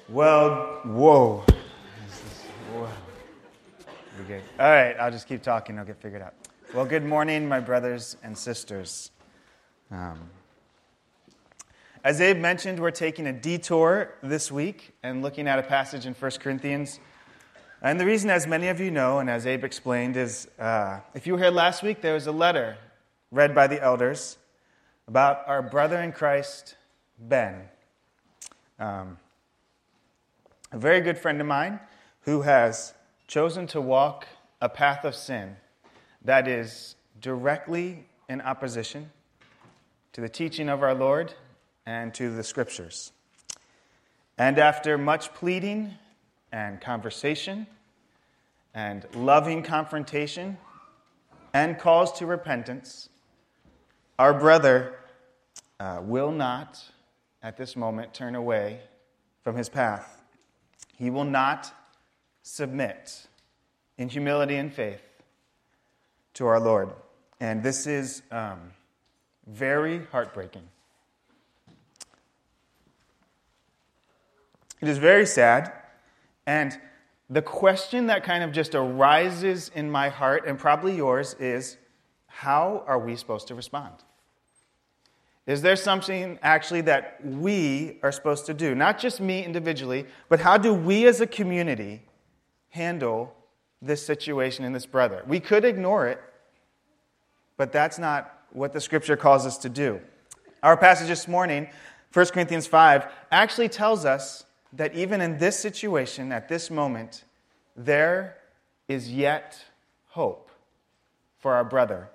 Well, whoa. Whoa. We're good. All right, I'll just keep talking. I'll get figured out. Well, good morning, my brothers and sisters. As Abe mentioned, we're taking a detour this week and looking at a passage in 1 Corinthians. And the reason, as many of you know, and as Abe explained, is if you were here last week, there was a letter read by the elders about our brother in Christ, Ben. A very good friend of mine who has chosen to walk a path of sin that is directly in opposition to the teaching of our Lord and to the Scriptures. And after much pleading and conversation and loving confrontation and calls to repentance, our brother will not, at this moment, turn away from his path. He will not submit in humility and faith to our Lord. And this is very heartbreaking. It is very sad. And the question that kind of just arises in my heart, and probably yours, is how are we supposed to respond? Is there something actually that we are supposed to do? Not just me individually, but how do we as a community handle this situation in this brother? We could ignore it, but that's not what the Scripture calls us to do. Our passage this morning, 1 Corinthians 5, actually tells us that even in this situation, at this moment, there is yet hope for our brother.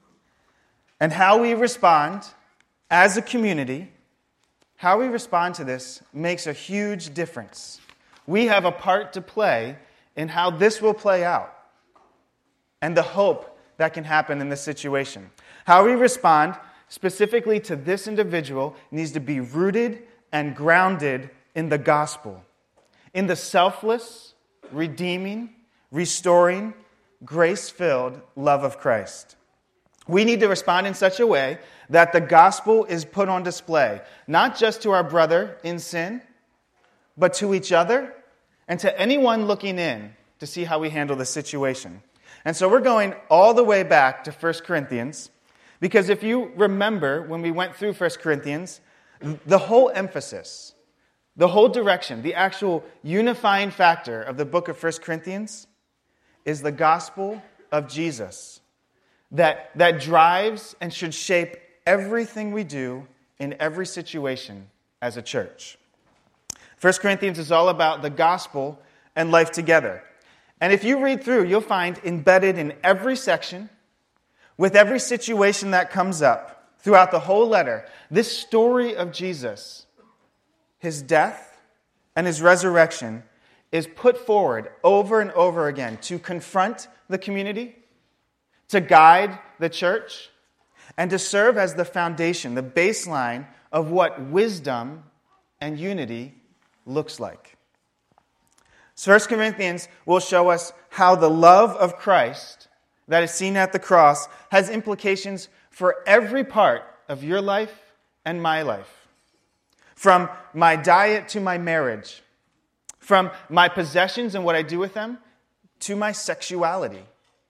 And how we respond as a community, how we respond to this makes a huge difference. We have a part to play in how this will play out and the hope that can happen in this situation. How we respond specifically to this individual needs to be rooted and grounded in the gospel, in the selfless, redeeming, restoring, grace-filled love of Christ. We need to respond in such a way that the gospel is put on display, not just to our brother in sin, but to each other and to anyone looking in to see how we handle the situation. And so we're going all the way back to 1 Corinthians, because if you remember when we went through 1 Corinthians, the whole emphasis, the whole direction, the actual unifying factor of the book of 1 Corinthians is the gospel of Jesus. That drives and should shape everything we do in every situation as a church. 1 Corinthians is all about the gospel and life together. And if you read through, you'll find embedded in every section, with every situation that comes up throughout the whole letter, this story of Jesus, his death and his resurrection, is put forward over and over again to confront the community, to guide the church, and to serve as the foundation, the baseline of what wisdom and unity looks like. So 1 Corinthians will show us how the love of Christ that is seen at the cross has implications for every part of your life and my life. From my diet to my marriage, from my possessions and what I do with them, to my sexuality.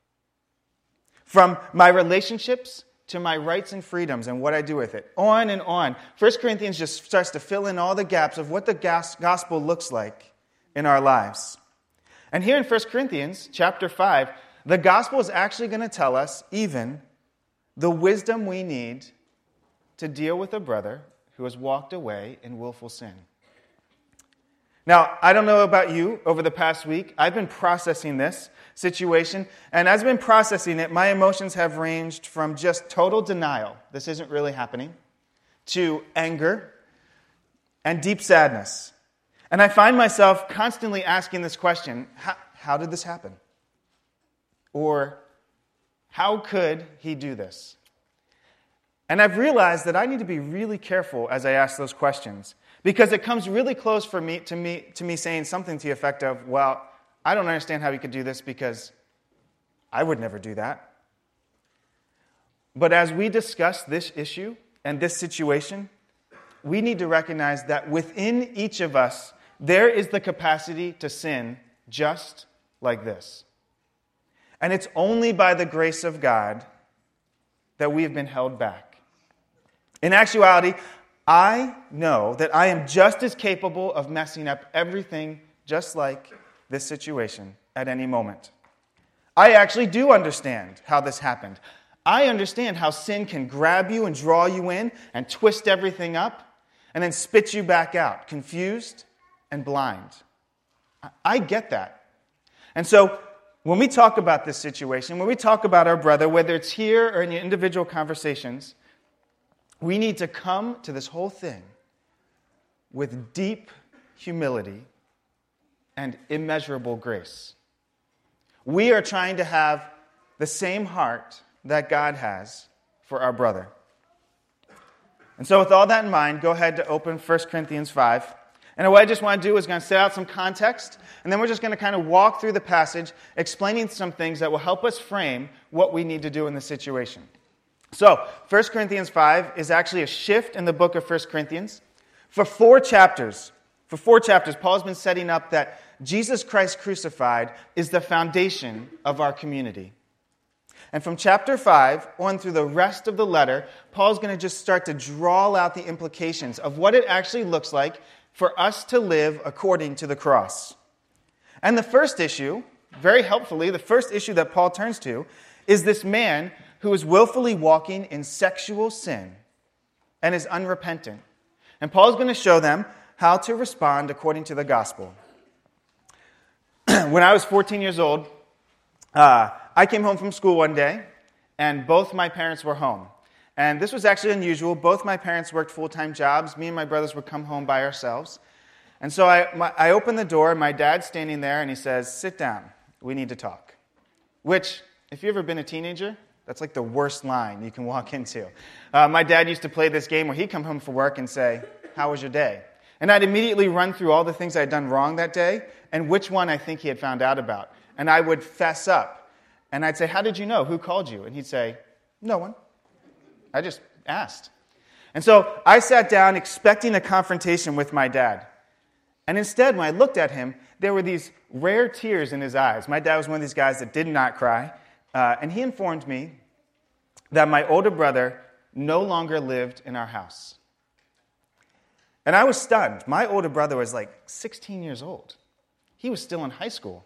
From my relationships to my rights and freedoms and what I do with it. On and on. 1 Corinthians just starts to fill in all the gaps of what the gospel looks like in our lives. And here in 1 Corinthians chapter 5, the gospel is actually going to tell us even the wisdom we need to deal with a brother who has walked away in willful sin. Now, I don't know about you, over the past week, I've been processing this situation, and as I've been processing it, my emotions have ranged from just total denial, this isn't really happening, to anger and deep sadness. And I find myself constantly asking this question, how did this happen? Or, how could he do this? And I've realized that I need to be really careful as I ask those questions, because it comes really close to me saying something to the effect of, well, I don't understand how he could do this because I would never do that. But as we discuss this issue and this situation, we need to recognize that within each of us, there is the capacity to sin just like this. And it's only by the grace of God that we have been held back. In actuality, I know that I am just as capable of messing up everything just like this situation at any moment. I actually do understand how this happened. I understand how sin can grab you and draw you in and twist everything up and then spit you back out, confused and blind. I get that. And so when we talk about this situation, when we talk about our brother, whether it's here or in the individual conversations, we need to come to this whole thing with deep humility and immeasurable grace. We are trying to have the same heart that God has for our brother. And so with all that in mind, go ahead to open 1 Corinthians 5. And what I just want to do is going to set out some context, and then we're just going to kind of walk through the passage, explaining some things that will help us frame what we need to do in the situation. So, 1 Corinthians 5 is actually a shift in the book of 1 Corinthians. For four chapters, Paul's been setting up that Jesus Christ crucified is the foundation of our community. And from chapter 5 on through the rest of the letter, Paul's going to just start to draw out the implications of what it actually looks like for us to live according to the cross. And the first issue, very helpfully, the first issue that Paul turns to is this man who is willfully walking in sexual sin and is unrepentant. And Paul's going to show them how to respond according to the gospel. When I was 14 years old, I came home from school one day, and both my parents were home. And this was actually unusual. Both my parents worked full-time jobs. Me and my brothers would come home by ourselves. And so I opened the door, and my dad's standing there, and he says, "Sit down. We need to talk." Which, if you've ever been a teenager, that's like the worst line you can walk into. My dad used to play this game where he'd come home from work and say, "How was your day?" And I'd immediately run through all the things I'd done wrong that day and which one I think he had found out about. And I would fess up. And I'd say, "How did you know? Who called you?" And he'd say, "No one. I just asked." And so I sat down expecting a confrontation with my dad. And instead, when I looked at him, there were these rare tears in his eyes. My dad was one of these guys that did not cry. And he informed me that my older brother no longer lived in our house. And I was stunned. My older brother was like 16 years old. He was still in high school.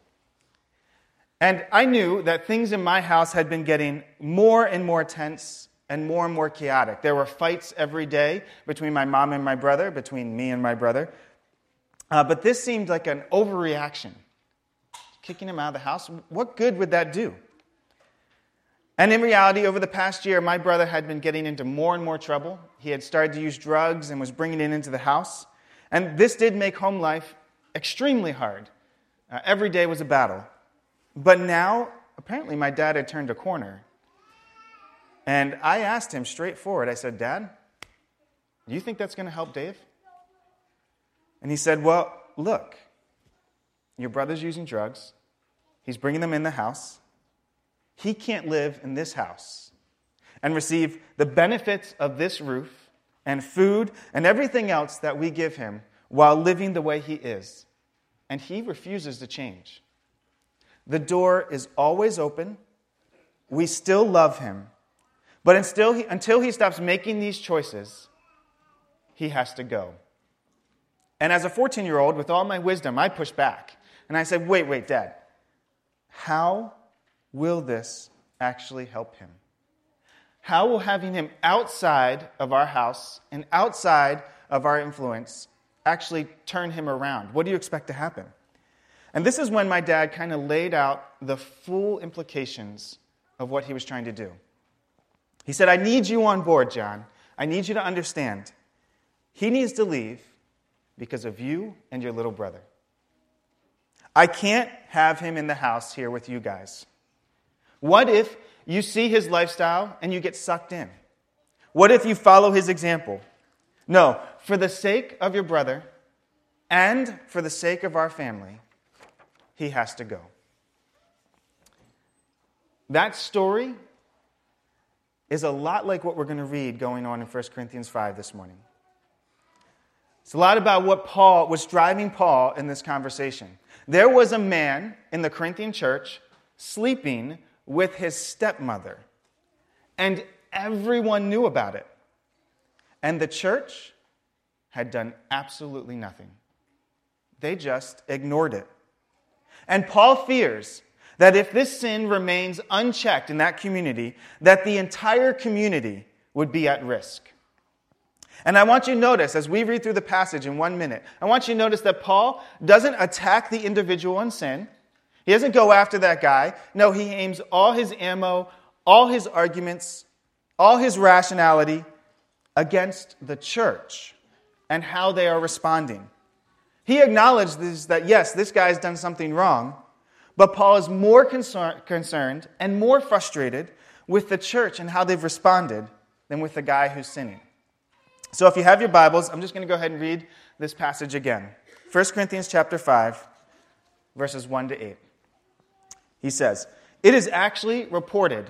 And I knew that things in my house had been getting more and more tense and more chaotic. There were fights every day between my mom and my brother, between me and my brother. But this seemed like an overreaction. Kicking him out of the house, what good would that do? And in reality, over the past year, my brother had been getting into more and more trouble. He had started to use drugs and was bringing it into the house. And this did make home life extremely hard. Every day was a battle. But now, apparently, my dad had turned a corner. And I asked him straightforward, I said, "Dad, do you think that's going to help Dave?" And he said, "Well, look, your brother's using drugs. He's bringing them in the house. He can't live in this house and receive the benefits of this roof and food and everything else that we give him while living the way he is. And he refuses to change. The door is always open. We still love him. But until he stops making these choices, he has to go." And as a 14-year-old, with all my wisdom, I pushed back. And I said, wait, Dad, how will this actually help him? How will having him outside of our house and outside of our influence actually turn him around? What do you expect to happen? And this is when my dad kind of laid out the full implications of what he was trying to do. He said, "I need you on board, John. I need you to understand. He needs to leave because of you and your little brother. I can't have him in the house here with you guys. What if you see his lifestyle and you get sucked in? What if you follow his example? No, for the sake of your brother and for the sake of our family, he has to go." That story is a lot like what we're going to read going on in 1 Corinthians 5 this morning. It's a lot about what was driving Paul in this conversation. There was a man in the Corinthian church sleeping with his stepmother, and everyone knew about it. And the church had done absolutely nothing. They just ignored it. And Paul fears that if this sin remains unchecked in that community, that the entire community would be at risk. And I want you to notice, as we read through the passage in 1 minute, I want you to notice that Paul doesn't attack the individual in sin. He doesn't go after that guy. No, he aims all his ammo, all his arguments, all his rationality against the church and how they are responding. He acknowledges that, yes, this guy's done something wrong, but Paul is more concerned and more frustrated with the church and how they've responded than with the guy who's sinning. So if you have your Bibles, I'm just going to go ahead and read this passage again. 1 Corinthians chapter 5, verses 1 to 8. He says, "It is actually reported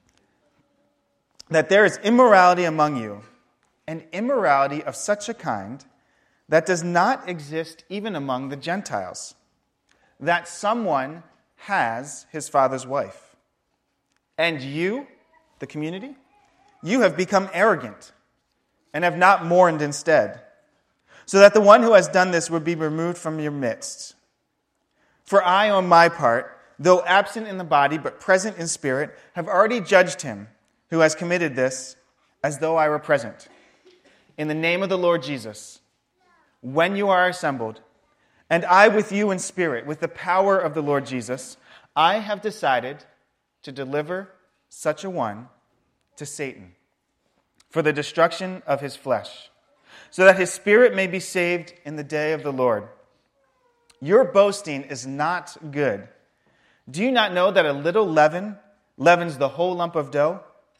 that there is immorality among you, and immorality of such a kind that does not exist even among the Gentiles, that someone has his father's wife. And you, the community, you have become arrogant and have not mourned instead, so that the one who has done this would be removed from your midst. For I, on my part, though absent in the body but present in spirit, have already judged him who has committed this as though I were present. In the name of the Lord Jesus, when you are assembled, and I with you in spirit, with the power of the Lord Jesus, I have decided to deliver such a one to Satan for the destruction of his flesh, so that his spirit may be saved in the day of the Lord. Your boasting is not good. Do you not know that a little leaven leavens the whole lump of dough?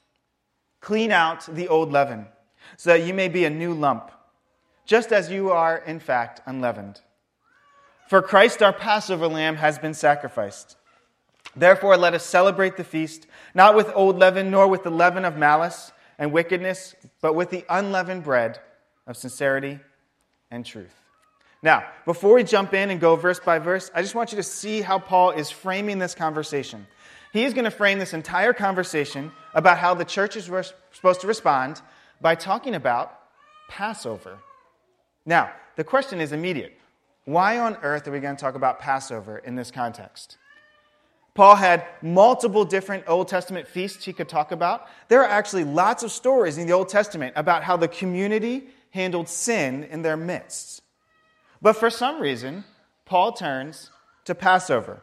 Clean out the old leaven, so that you may be a new lump, just as you are, in fact, unleavened. For Christ our Passover lamb has been sacrificed. Therefore let us celebrate the feast, not with old leaven, nor with the leaven of malice and wickedness, but with the unleavened bread of sincerity and truth." Now, before we jump in and go verse by verse, I just want you to see how Paul is framing this conversation. He's going to frame this entire conversation about how the church is supposed to respond by talking about Passover. Now, the question is immediate. Why on earth are we going to talk about Passover in this context? Paul had multiple different Old Testament feasts he could talk about. There are actually lots of stories in the Old Testament about how the community handled sin in their midst. But for some reason, Paul turns to Passover.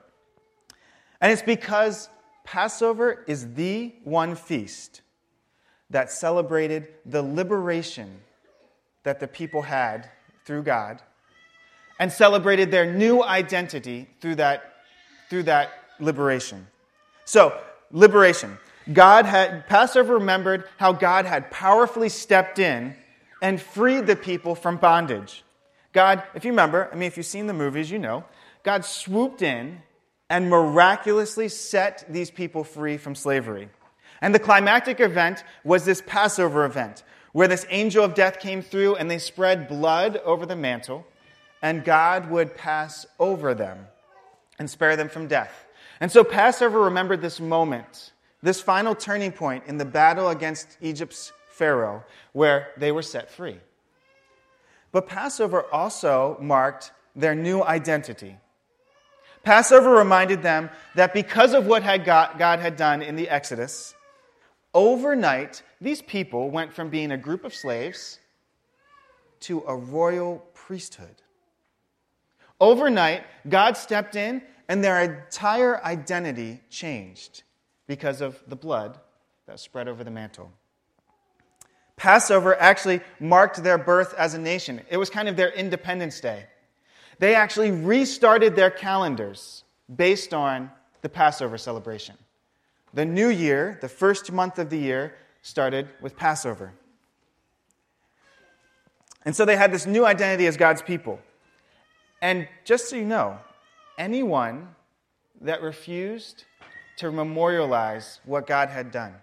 And it's because Passover is the one feast that celebrated the liberation that the people had through God and celebrated their new identity through that liberation. So, liberation. Passover remembered how God had powerfully stepped in and freed the people from bondage. God, if you remember, if you've seen the movies, you know, God swooped in and miraculously set these people free from slavery. And the climactic event was this Passover event, where this angel of death came through and they spread blood over the mantle, and God would pass over them and spare them from death. And so Passover remembered this moment, this final turning point in the battle against Egypt's Pharaoh, where they were set free. But Passover also marked their new identity. Passover reminded them that because of what God had done in the Exodus, overnight, these people went from being a group of slaves to a royal priesthood. Overnight, God stepped in and their entire identity changed because of the blood that spread over the mantle. Passover actually marked their birth as a nation. It was kind of their Independence Day. They actually restarted their calendars based on the Passover celebration. The new year, the first month of the year, started with Passover. And so they had this new identity as God's people. And just so you know, anyone that refused to memorialize what God had done,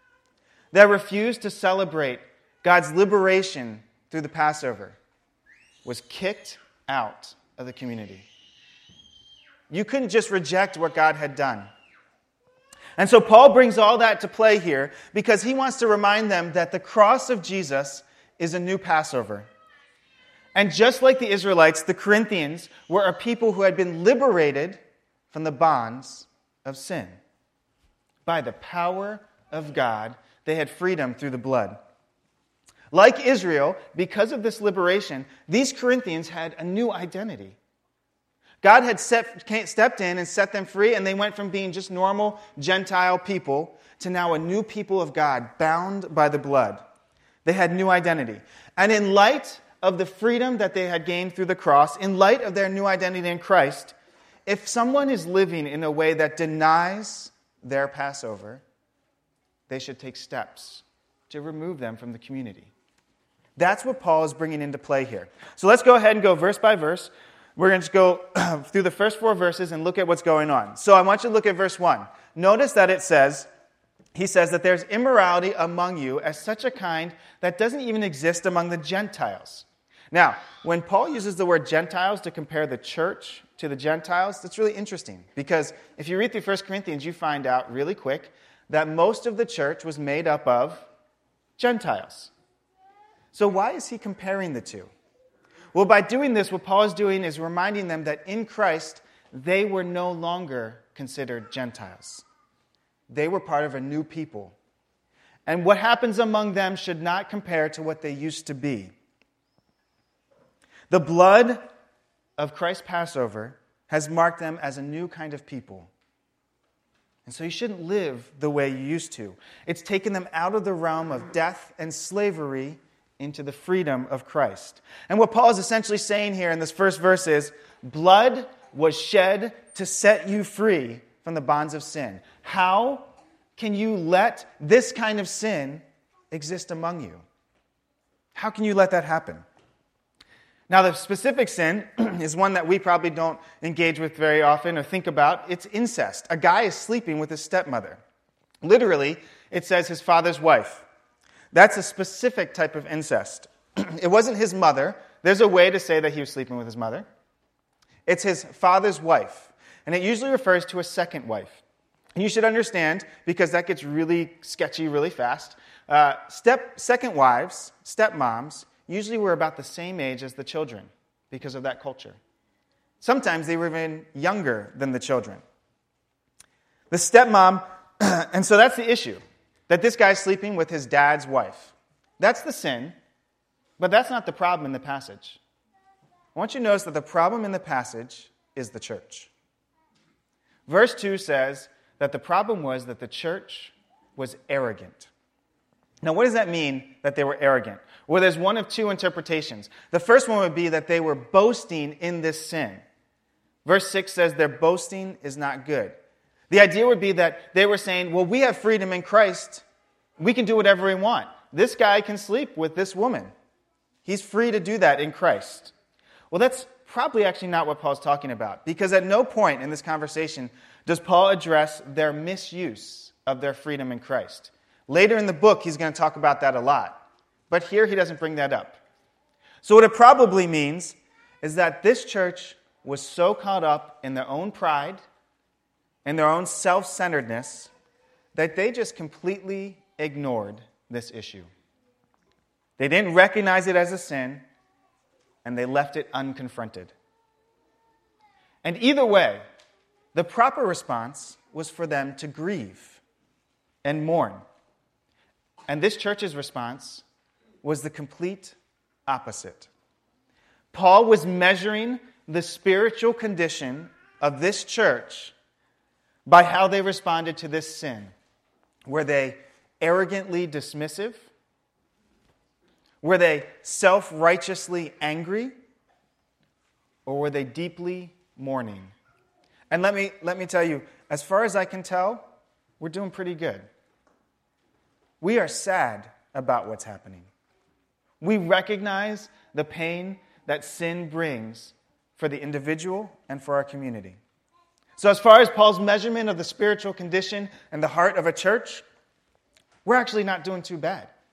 that refused to celebrate God's liberation through the Passover, was kicked out of the community. You couldn't just reject what God had done. And so Paul brings all that to play here because he wants to remind them that the cross of Jesus is a new Passover. And just like the Israelites, the Corinthians were a people who had been liberated from the bonds of sin. By the power of God, they had freedom through the blood. Like Israel, because of this liberation, these Corinthians had a new identity. God had stepped in and set them free, and they went from being just normal Gentile people to now a new people of God, bound by the blood. They had new identity. And in light of the freedom that they had gained through the cross, in light of their new identity in Christ, if someone is living in a way that denies their Passover, they should take steps to remove them from the community. That's what Paul is bringing into play here. So let's go ahead and go verse by verse. We're going to go through the first 4 verses and look at what's going on. So I want you to look at verse 1. Notice that he says that there's immorality among you as such a kind that doesn't even exist among the Gentiles. Now, when Paul uses the word Gentiles to compare the church to the Gentiles, that's really interesting. Because if you read through 1 Corinthians, you find out really quick that most of the church was made up of Gentiles. So why is he comparing the two? Well, by doing this, what Paul is doing is reminding them that in Christ, they were no longer considered Gentiles. They were part of a new people. And what happens among them should not compare to what they used to be. The blood of Christ's Passover has marked them as a new kind of people. And so you shouldn't live the way you used to. It's taken them out of the realm of death and slavery into the freedom of Christ. And what Paul is essentially saying here in this first verse is, blood was shed to set you free from the bonds of sin. How can you let this kind of sin exist among you? How can you let that happen? Now, the specific sin is one that we probably don't engage with very often or think about. It's incest. A guy is sleeping with his stepmother. Literally, it says his father's wife. That's a specific type of incest. It wasn't his mother. There's a way to say that he was sleeping with his mother. It's his father's wife. And it usually refers to a second wife. And you should understand, because that gets really sketchy really fast, second wives, stepmoms, usually were about the same age as the children because of that culture. Sometimes they were even younger than the children. The stepmom, and so that's the issue. That this guy's sleeping with his dad's wife. That's the sin, but that's not the problem in the passage. I want you to notice that the problem in the passage is the church. Verse 2 says that the problem was that the church was arrogant. Now, what does that mean, that they were arrogant? Well, there's one of 2 interpretations. The first one would be that they were boasting in this sin. Verse 6 says their boasting is not good. The idea would be that they were saying, well, we have freedom in Christ. We can do whatever we want. This guy can sleep with this woman. He's free to do that in Christ. Well, that's probably actually not what Paul's talking about, because at no point in this conversation does Paul address their misuse of their freedom in Christ. Later in the book, he's going to talk about that a lot. But here, he doesn't bring that up. So what it probably means is that this church was so caught up in their own pride and their own self-centeredness that they just completely ignored this issue. They didn't recognize it as a sin, and they left it unconfronted. And either way, the proper response was for them to grieve and mourn. And this church's response was the complete opposite. Paul was measuring the spiritual condition of this church by how they responded to this sin. Were they arrogantly dismissive? Were they self-righteously angry? Or were they deeply mourning? And let me tell you, as far as I can tell, we're doing pretty good. We are sad about what's happening. We recognize the pain that sin brings for the individual and for our community. So as far as Paul's measurement of the spiritual condition and the heart of a church, we're actually not doing too bad.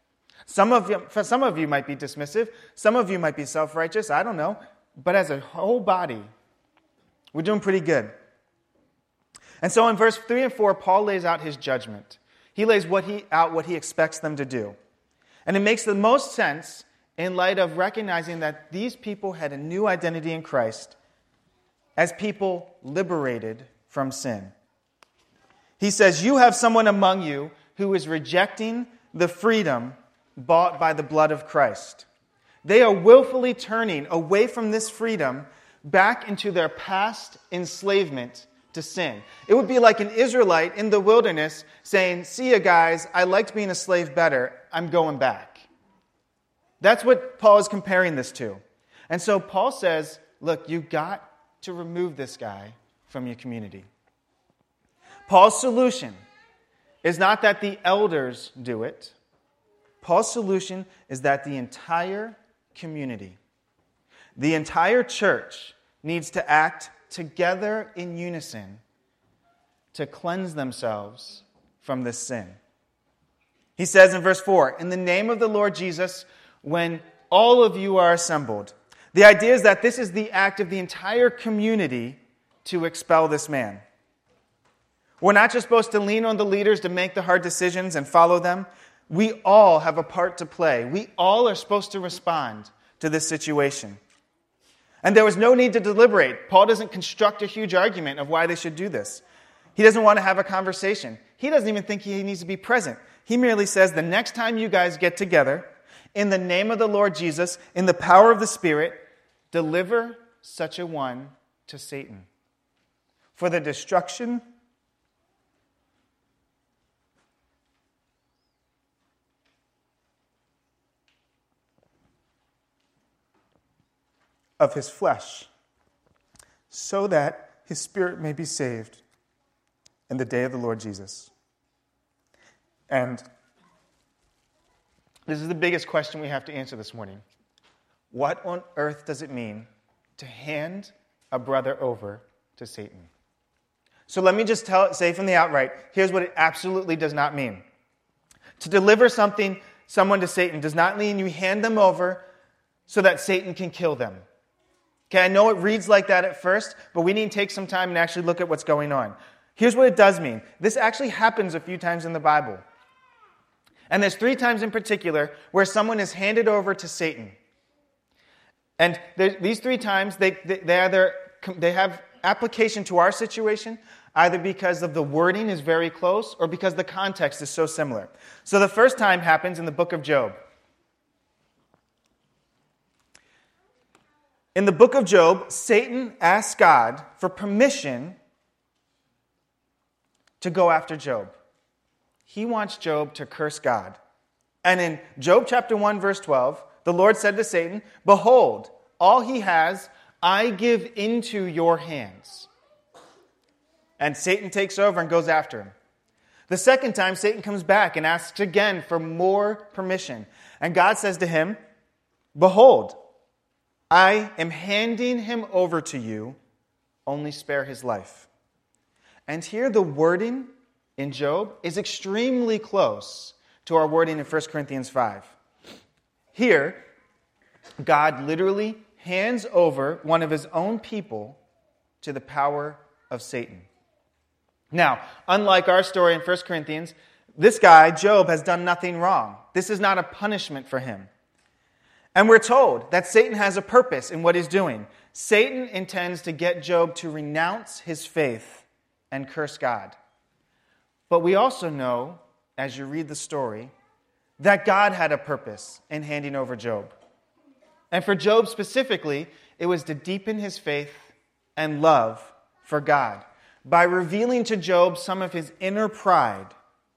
For some of you might be dismissive. Some of you might be self-righteous. I don't know. But as a whole body, we're doing pretty good. And so in verse 3 and 4, Paul lays out his judgment. He lays out what he expects them to do. And it makes the most sense in light of recognizing that these people had a new identity in Christ as people liberated from sin. He says, you have someone among you who is rejecting the freedom bought by the blood of Christ. They are willfully turning away from this freedom back into their past enslavement to sin. It would be like an Israelite in the wilderness saying, see ya guys, I liked being a slave better, I'm going back. That's what Paul is comparing this to. And so Paul says, look, you got to remove this guy from your community. Paul's solution is not that the elders do it. Paul's solution is that the entire community, the entire church, needs to act together in unison to cleanse themselves from this sin. He says in verse 4, in the name of the Lord Jesus, when all of you are assembled. The idea is that this is the act of the entire community to expel this man. We're not just supposed to lean on the leaders to make the hard decisions and follow them. We all have a part to play. We all are supposed to respond to this situation. And there was no need to deliberate. Paul doesn't construct a huge argument of why they should do this. He doesn't want to have a conversation. He doesn't even think he needs to be present. He merely says, the next time you guys get together, in the name of the Lord Jesus, in the power of the Spirit, deliver such a one to Satan for the destruction of his flesh, so that his spirit may be saved in the day of the Lord Jesus. And this is the biggest question we have to answer this morning. What on earth does it mean to hand a brother over to Satan? So let me just say from the outright, here's what it absolutely does not mean. To deliver someone to Satan does not mean you hand them over so that Satan can kill them. Okay, I know it reads like that at first, but we need to take some time and actually look at what's going on. Here's what it does mean. This actually happens a few times in the Bible. And there's 3 times in particular where someone is handed over to Satan. And these 3 times, they have application to our situation, either because of the wording is very close or because the context is so similar. So the first time happens in the book of Job. In the book of Job, Satan asks God for permission to go after Job. He wants Job to curse God. And in Job chapter 1, verse 12, the Lord said to Satan, behold, all he has, I give into your hands. And Satan takes over and goes after him. The second time, Satan comes back and asks again for more permission. And God says to him, behold, I am handing him over to you, only spare his life. And here the wording in Job is extremely close to our wording in 1 Corinthians 5. Here, God literally hands over one of his own people to the power of Satan. Now, unlike our story in 1 Corinthians, this guy, Job, has done nothing wrong. This is not a punishment for him. And we're told that Satan has a purpose in what he's doing. Satan intends to get Job to renounce his faith and curse God. But we also know, as you read the story, that God had a purpose in handing over Job. And for Job specifically, it was to deepen his faith and love for God by revealing to Job some of his inner pride.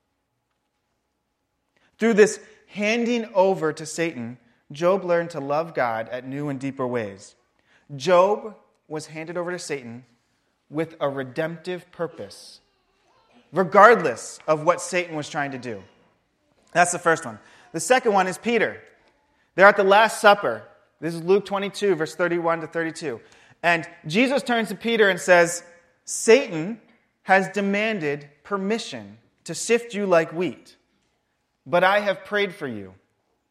Through this handing over to Satan, Job learned to love God at new and deeper ways. Job was handed over to Satan with a redemptive purpose, regardless of what Satan was trying to do. That's the first one. The second one is Peter. They're at the Last Supper. This is Luke 22, verse 31 to 32. And Jesus turns to Peter and says, Satan has demanded permission to sift you like wheat, but I have prayed for you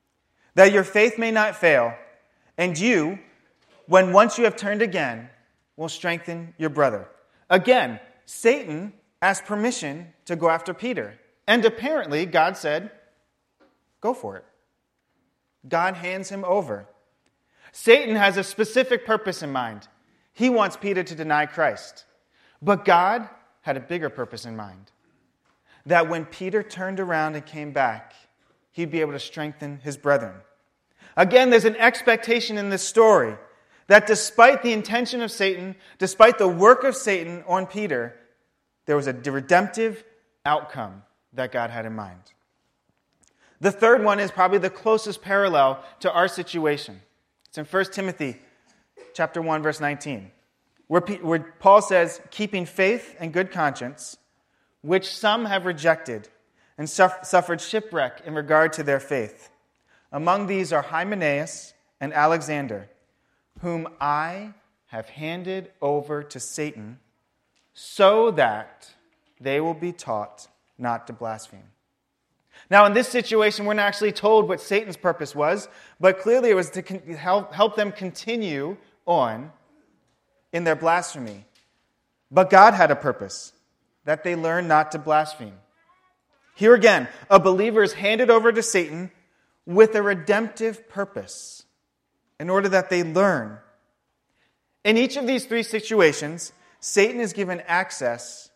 that your faith may not fail, and you, when once you have turned again, will strengthen your brother. Again, Satan asked permission to go after Peter. And apparently, God said, go for it. God hands him over. Satan has a specific purpose in mind. He wants Peter to deny Christ. But God had a bigger purpose in mind. That when Peter turned around and came back, he'd be able to strengthen his brethren. Again, there's an expectation in this story that despite the intention of Satan, despite the work of Satan on Peter, there was a redemptive outcome that God had in mind. The third one is probably the closest parallel to our situation. It's in 1 Timothy chapter 1, verse 19, where Paul says, keeping faith and good conscience, which some have rejected and suffered shipwreck in regard to their faith. Among these are Hymenaeus and Alexander, whom I have handed over to Satan, so that they will be taught not to blaspheme. Now, in this situation, we're not actually told what Satan's purpose was, but clearly it was to help them continue on in their blasphemy. But God had a purpose, that they learn not to blaspheme. Here again, a believer is handed over to Satan with a redemptive purpose, in order that they learn. In each of these three situations, Satan is given access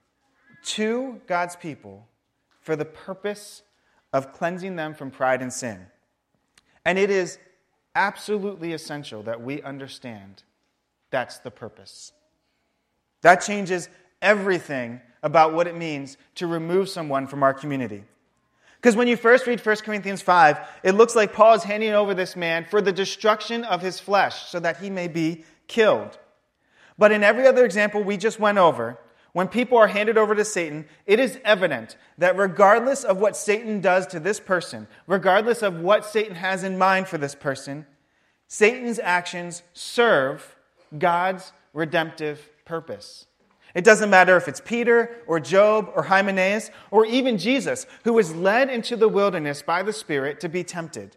to God's people for the purpose of cleansing them from pride and sin. And it is absolutely essential that we understand that's the purpose. That changes everything about what it means to remove someone from our community. Because when you first read 1 Corinthians 5, it looks like Paul is handing over this man for the destruction of his flesh so that he may be killed. But in every other example we just went over, when people are handed over to Satan, it is evident that regardless of what Satan does to this person, regardless of what Satan has in mind for this person, Satan's actions serve God's redemptive purpose. It doesn't matter if it's Peter or Job or Hymenaeus or even Jesus, who was led into the wilderness by the Spirit to be tempted.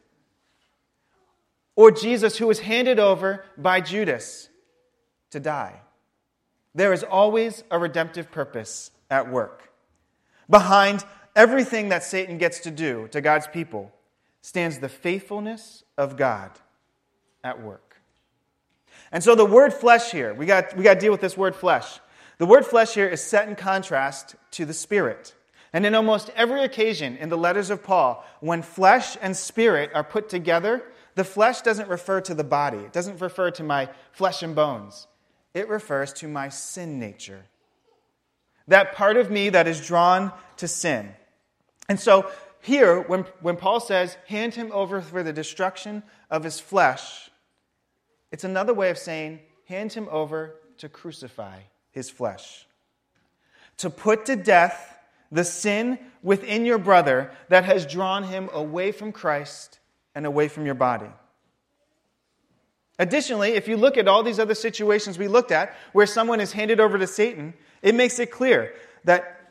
Or Jesus, who was handed over by Judas to die. There is always a redemptive purpose at work. Behind everything that Satan gets to do to God's people stands the faithfulness of God at work. And so the word flesh here, we got to deal with this word flesh. The word flesh here is set in contrast to the Spirit. And in almost every occasion in the letters of Paul, when flesh and spirit are put together, the flesh doesn't refer to the body. It doesn't refer to my flesh and bones. It refers to my sin nature. That part of me that is drawn to sin. And so here, when Paul says, hand him over for the destruction of his flesh, it's another way of saying, hand him over to crucify his flesh. To put to death the sin within your brother that has drawn him away from Christ and away from your body. Additionally, if you look at all these other situations we looked at where someone is handed over to Satan, it makes it clear that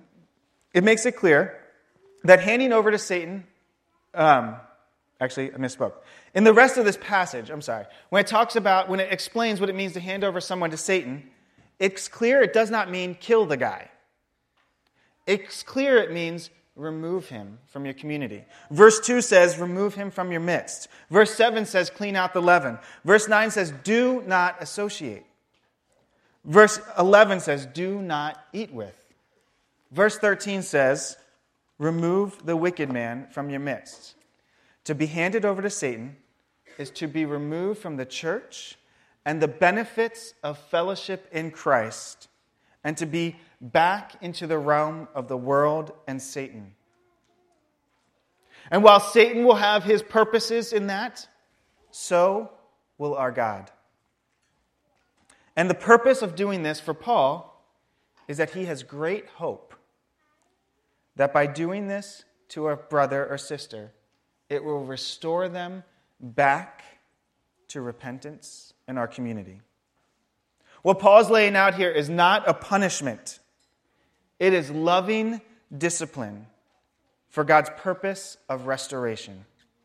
handing over to Satan, actually, I misspoke. In the rest of this passage, when it explains what it means to hand over someone to Satan, it's clear it does not mean kill the guy. It's clear it means remove him from your community. Verse 2 says, remove him from your midst. Verse 7 says, clean out the leaven. Verse 9 says, do not associate. Verse 11 says, do not eat with. Verse 13 says, remove the wicked man from your midst. To be handed over to Satan is to be removed from the church and the benefits of fellowship in Christ, and to be back into the realm of the world and Satan. And while Satan will have his purposes in that, so will our God. And the purpose of doing this for Paul is that he has great hope that by doing this to a brother or sister, it will restore them back to repentance in our community. What Paul's laying out here is not a punishment. It is loving discipline for God's purpose of restoration.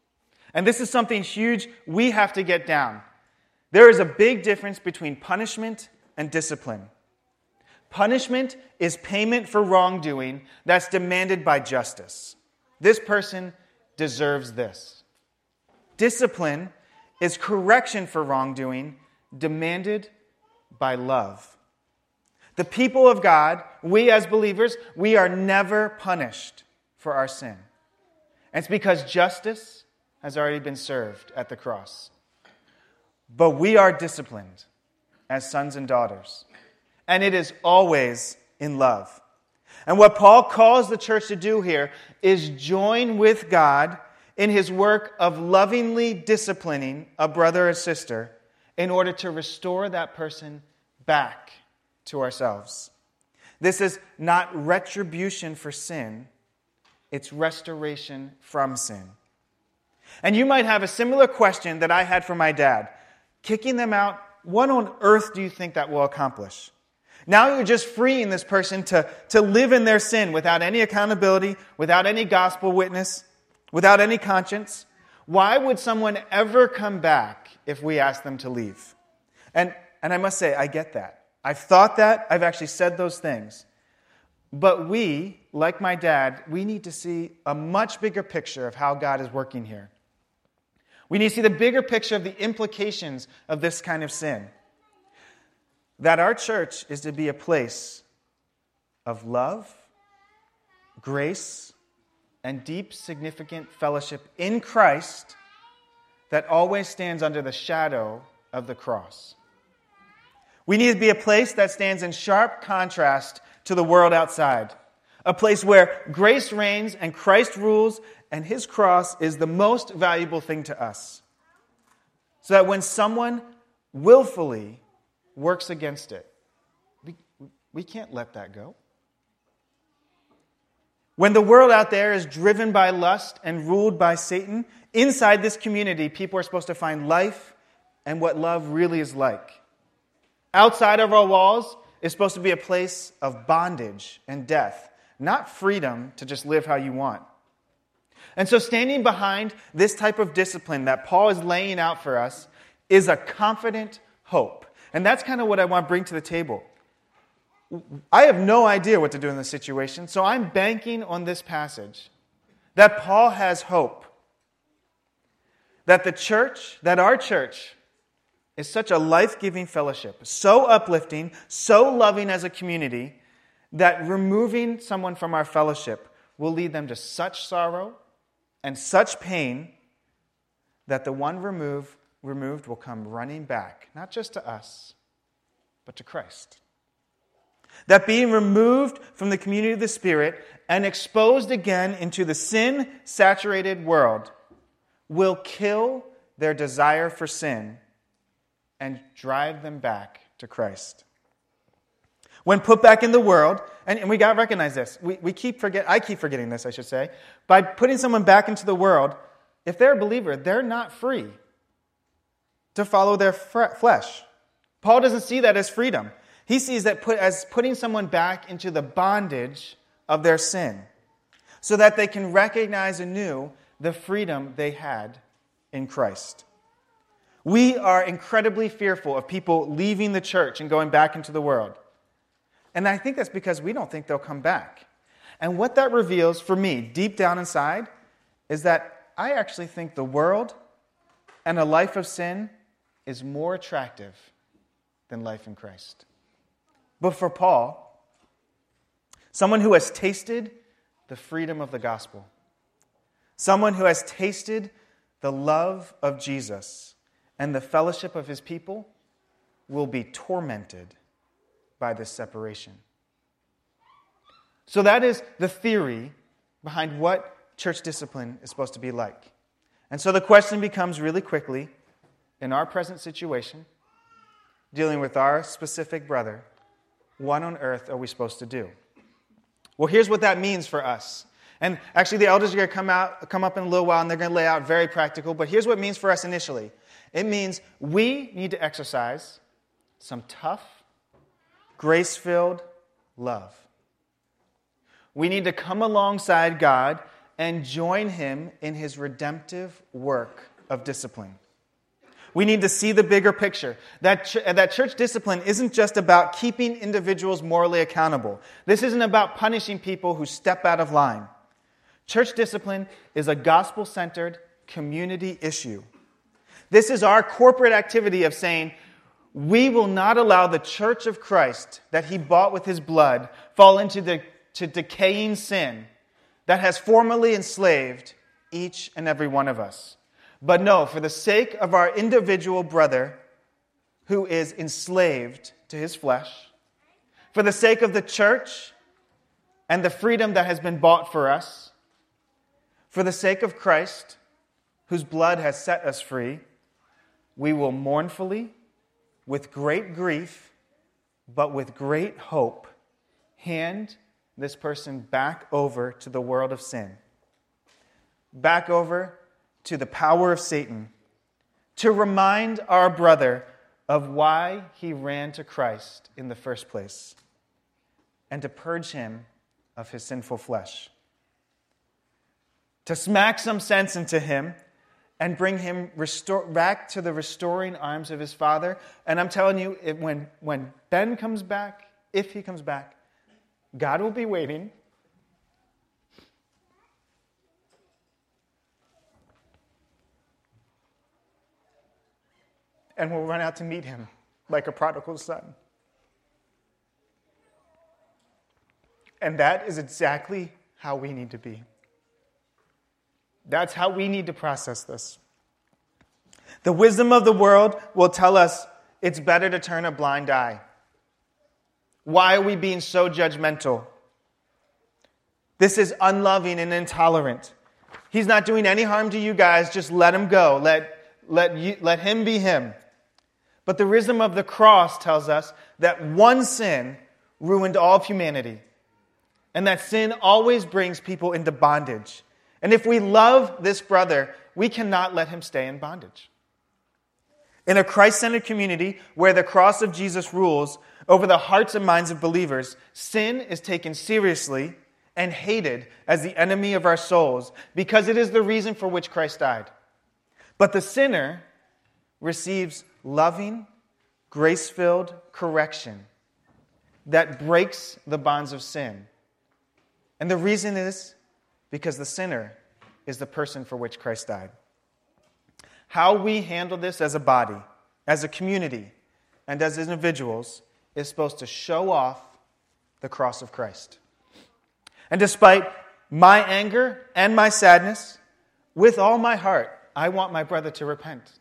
And this is something huge we have to get down. There is a big difference between punishment and discipline. Punishment is payment for wrongdoing that's demanded by justice. This person deserves this. Discipline is correction for wrongdoing demanded by love. The people of God, we as believers, we are never punished for our sin. And it's because justice has already been served at the cross. But we are disciplined as sons and daughters. And it is always in love. And what Paul calls the church to do here is join with God in his work of lovingly disciplining a brother or sister in order to restore that person back to ourselves. This is not retribution for sin, it's restoration from sin. And you might have a similar question that I had for my dad. Kicking them out, what on earth do you think that will accomplish? Now you're just freeing this person to live in their sin without any accountability, without any gospel witness, without any conscience. Why would someone ever come back if we ask them to leave? And I must say, I get that. I've thought that. I've actually said those things. But we, like my dad, we need to see a much bigger picture of how God is working here. We need to see the bigger picture of the implications of this kind of sin. That our church is to be a place of love, grace, and deep, significant fellowship in Christ that always stands under the shadow of the cross. We need to be a place that stands in sharp contrast to the world outside. A place where grace reigns and Christ rules and his cross is the most valuable thing to us. So that when someone willfully works against it, we can't let that go. When the world out there is driven by lust and ruled by Satan, inside this community, people are supposed to find life and what love really is like. Outside of our walls is supposed to be a place of bondage and death, not freedom to just live how you want. And so standing behind this type of discipline that Paul is laying out for us is a confident hope. And that's kind of what I want to bring to the table. I have no idea what to do in this situation, so I'm banking on this passage that Paul has hope. That the church, that our church, is such a life-giving fellowship, so uplifting, so loving as a community, that removing someone from our fellowship will lead them to such sorrow and such pain that the one removed will come running back, not just to us, but to Christ. That being removed from the community of the Spirit and exposed again into the sin-saturated world will kill their desire for sin and drive them back to Christ. When put back in the world, and we got to recognize this, I keep forgetting this, I should say, by putting someone back into the world, if they're a believer, they're not free to follow their flesh. Paul doesn't see that as freedom. He sees that as putting someone back into the bondage of their sin so that they can recognize anew the freedom they had in Christ. We are incredibly fearful of people leaving the church and going back into the world. And I think that's because we don't think they'll come back. And what that reveals for me, deep down inside, is that I actually think the world and a life of sin is more attractive than life in Christ. But for Paul, someone who has tasted the freedom of the gospel, someone who has tasted the love of Jesus and the fellowship of his people, will be tormented by this separation. So that is the theory behind what church discipline is supposed to be like. And so the question becomes really quickly, in our present situation, dealing with our specific brother, what on earth are we supposed to do? Well, here's what that means for us. And actually, the elders are going to come up in a little while, and they're going to lay out very practical. But here's what it means for us initially. It means we need to exercise some tough, grace-filled love. We need to come alongside God and join him in his redemptive work of discipline. We need to see the bigger picture. That church discipline isn't just about keeping individuals morally accountable. This isn't about punishing people who step out of line. Church discipline is a gospel-centered community issue. This is our corporate activity of saying, we will not allow the church of Christ that he bought with his blood fall into decaying sin that has formerly enslaved each and every one of us. But no, for the sake of our individual brother who is enslaved to his flesh, for the sake of the church and the freedom that has been bought for us, for the sake of Christ, whose blood has set us free, we will mournfully, with great grief, but with great hope, hand this person back over to the world of sin, back over to the power of Satan, to remind our brother of why he ran to Christ in the first place, and to purge him of his sinful flesh, to smack some sense into him and bring him back to the restoring arms of his Father. And I'm telling you, when Ben comes back, if he comes back, God will be waiting. And we'll run out to meet him like a prodigal son. And that is exactly how we need to be. That's how we need to process this. The wisdom of the world will tell us it's better to turn a blind eye. Why are we being so judgmental? This is unloving and intolerant. He's not doing any harm to you guys. Just let him go. Let him be him. But the wisdom of the cross tells us that one sin ruined all of humanity. And that sin always brings people into bondage. And if we love this brother, we cannot let him stay in bondage. In a Christ-centered community where the cross of Jesus rules over the hearts and minds of believers, sin is taken seriously and hated as the enemy of our souls because it is the reason for which Christ died. But the sinner receives loving, grace-filled correction that breaks the bonds of sin. And the reason is because the sinner is the person for which Christ died. How we handle this as a body, as a community, and as individuals is supposed to show off the cross of Christ. And despite my anger and my sadness, with all my heart, I want my brother to repent.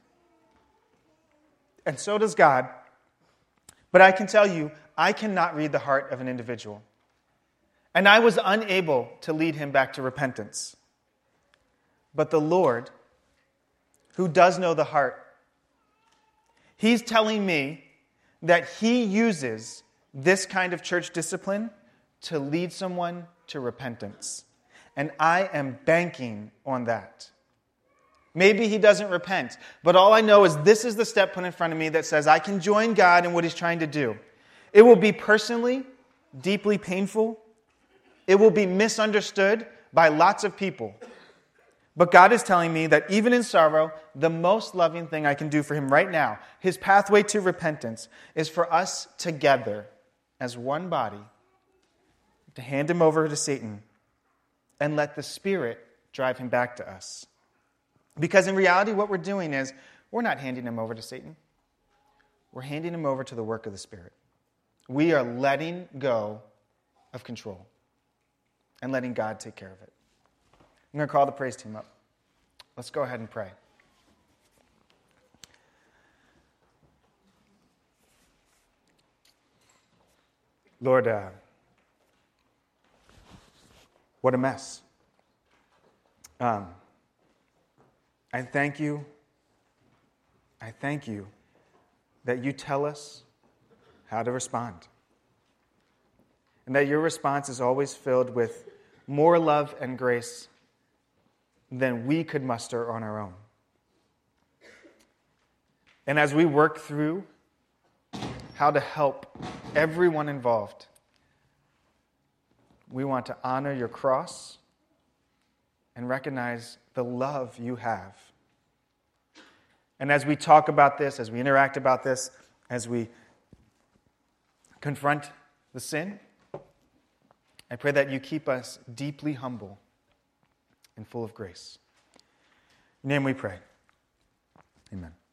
And so does God. But I can tell you, I cannot read the heart of an individual. And I was unable to lead him back to repentance. But the Lord, who does know the heart, he's telling me that he uses this kind of church discipline to lead someone to repentance. And I am banking on that. Maybe he doesn't repent, but all I know is this is the step put in front of me that says I can join God in what he's trying to do. It will be personally, deeply painful. It will be misunderstood by lots of people. But God is telling me that even in sorrow, the most loving thing I can do for him right now, his pathway to repentance, is for us together as one body to hand him over to Satan and let the Spirit drive him back to us. Because in reality, what we're doing is we're not handing him over to Satan. We're handing him over to the work of the Spirit. We are letting go of control and letting God take care of it. I'm going to call the praise team up. Let's go ahead and pray. Lord, what a mess. I thank you. I thank you that you tell us how to respond. And that your response is always filled with more love and grace than we could muster on our own. And as we work through how to help everyone involved, we want to honor your cross and recognize the love you have. And as we talk about this, as we interact about this, as we confront the sin, I pray that you keep us deeply humble and full of grace. In your name we pray. Amen.